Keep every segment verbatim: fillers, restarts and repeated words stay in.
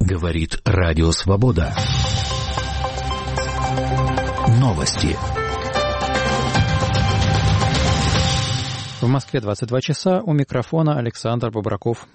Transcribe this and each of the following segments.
Говорит Радио Свобода. Новости. В Москве двадцать два часа. У микрофона Александр Бобраков.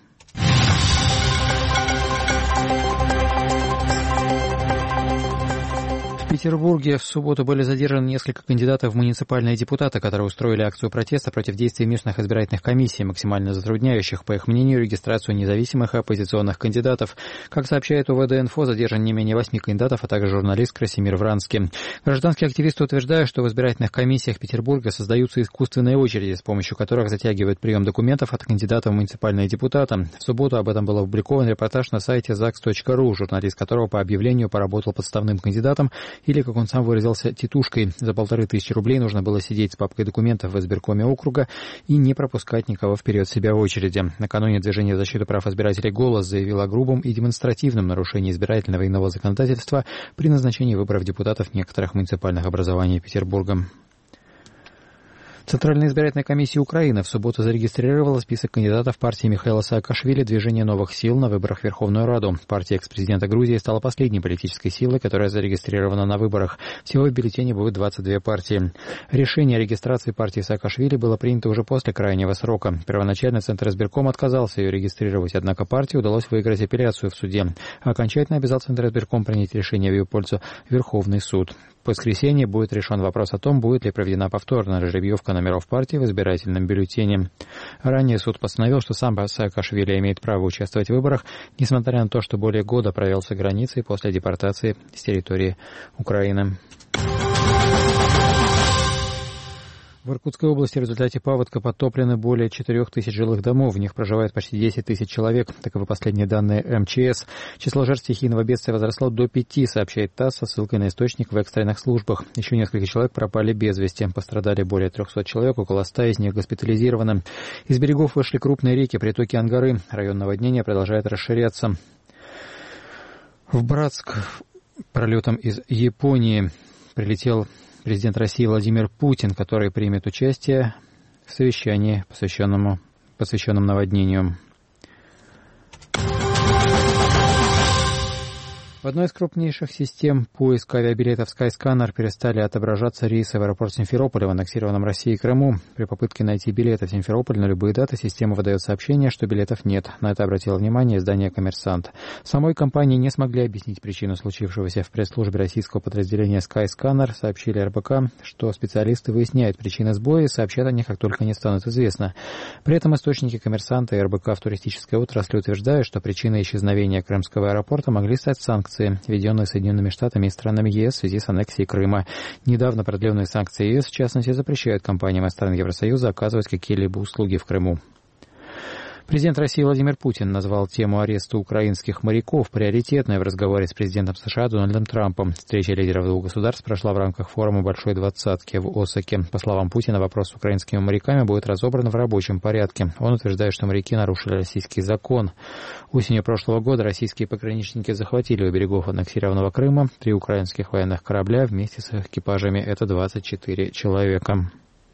В Петербурге в субботу были задержаны несколько кандидатов в муниципальные депутаты, которые устроили акцию протеста против действий местных избирательных комиссий, максимально затрудняющих, по их мнению, регистрацию независимых и оппозиционных кандидатов. Как сообщает УВД-инфо, задержан не менее восьми кандидатов, а также журналист Красимир Вранский. Гражданские активисты утверждают, что в избирательных комиссиях Петербурга создаются искусственные очереди, с помощью которых затягивают прием документов от кандидатов в муниципальные депутаты. В субботу об этом был опубликован репортаж на сайте закс точка ру, журналист которого по объявлению поработал подставным кандидатом, или, как он сам выразился, титушкой. За полторы тысячи рублей нужно было сидеть с папкой документов в избиркоме округа и не пропускать никого вперед себя в очереди. Накануне движение в защиту прав избирателей «Голос» заявило о грубом и демонстративном нарушении избирательного и иного законодательства при назначении выборов депутатов некоторых муниципальных образований Петербурга. Центральная избирательная комиссия Украины в субботу зарегистрировала список кандидатов партии Михаила Саакашвили «Движение новых сил» на выборах в Верховную Раду. Партия экс-президента Грузии стала последней политической силой, которая зарегистрирована на выборах. Всего в бюллетене будет двадцать две партии. Решение о регистрации партии Саакашвили было принято уже после крайнего срока. Первоначально Центр избирком отказался ее регистрировать, однако партии удалось выиграть апелляцию в суде. Окончательно обязал Центр избирком принять решение в ее пользу Верховный суд. В воскресенье будет решен вопрос о том, будет ли проведена повторная жеребьевка номеров партии в избирательном бюллетене. Ранее суд постановил, что сам Саакашвили имеет право участвовать в выборах, несмотря на то, что более года провел за границей после депортации с территории Украины. В Иркутской области в результате паводка подтоплены более четырех тысяч жилых домов. В них проживает почти десять тысяч человек. Таковы последние данные эм че эс. Число жертв стихийного бедствия возросло до пяти, сообщает ТАСС со ссылкой на источник в экстренных службах. Еще несколько человек пропали без вести. Пострадали более трехсот человек, около ста из них госпитализированы. Из берегов вышли крупные реки, притоки Ангары. Район наводнения продолжает расширяться. В Братск пролетом из Японии прилетел президент России Владимир Путин, который примет участие в совещании, посвященному, посвященном наводнению. В одной из крупнейших систем поиска авиабилетов Skyscanner перестали отображаться рейсы в аэропорт Симферополя в аннексированном Россией Крыму. При попытке найти билеты в Симферополь на любые даты система выдает сообщение, что билетов нет. На это обратило внимание издание «Коммерсант». Самой компании не смогли объяснить причину случившегося. В пресс-службе российского подразделения Skyscanner сообщили эр бэ ка, что специалисты выясняют причины сбоя и сообщат о них, как только они станут известны. При этом источники «Коммерсанта» и эр бэ ка в туристической отрасли утверждают, что причиной исчезновения крымского аэропорта могли стать санкции, введенные Соединенными Штатами и странами е эс в связи с аннексией Крыма. Недавно продленные санкции е эс, в частности, запрещают компаниям и странам Евросоюза оказывать какие-либо услуги в Крыму. Президент России Владимир Путин назвал тему ареста украинских моряков приоритетной в разговоре с президентом США Дональдом Трампом. Встреча лидеров двух государств прошла в рамках форума Большой Двадцатки в Осаке. По словам Путина, вопрос с украинскими моряками будет разобран в рабочем порядке. Он утверждает, что моряки нарушили российский закон. Осенью прошлого года российские пограничники захватили у берегов аннексированного Крыма три украинских военных корабля вместе с их экипажами. Это двадцать четыре человека.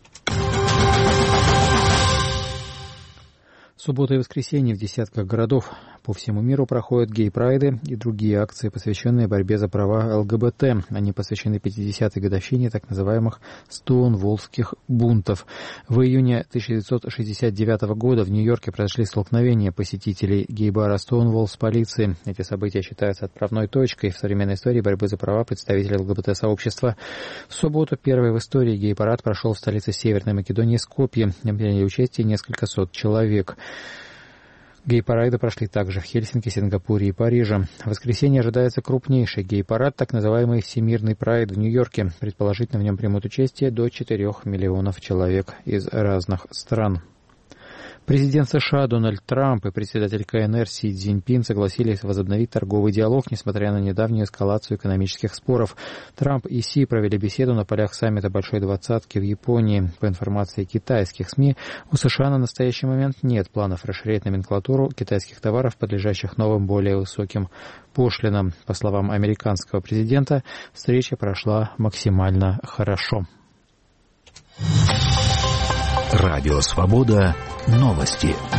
В субботу и воскресенье в десятках городов по всему миру проходят гей-прайды и другие акции, посвященные борьбе за права эл гэ бэ тэ. Они посвящены пятидесятой годовщине так называемых стоунволлских бунтов. В июне тысяча девятьсот шестьдесят девятого года в Нью-Йорке произошли столкновения посетителей гей-бара Стоунволл с полицией. Эти события считаются отправной точкой в современной истории борьбы за права представителей эл гэ бэ тэ-сообщества. В субботу первый в истории гей-парад прошел в столице Северной Македонии Скопье. В нем приняли участие несколько сот человек. Гей-парады прошли также в Хельсинки, Сингапуре и Париже. В воскресенье ожидается крупнейший гей-парад, так называемый Всемирный прайд в Нью-Йорке. Предположительно, в нем примут участие до четырех миллионов человек из разных стран. Президент США Дональд Трамп и председатель ка эн эр Си Цзиньпин согласились возобновить торговый диалог, несмотря на недавнюю эскалацию экономических споров. Трамп и Си провели беседу на полях саммита Большой Двадцатки в Японии. По информации китайских СМИ, у США на настоящий момент нет планов расширять номенклатуру китайских товаров, подлежащих новым, более высоким пошлинам. По словам американского президента, встреча прошла максимально хорошо. Радио Свобода. Новости.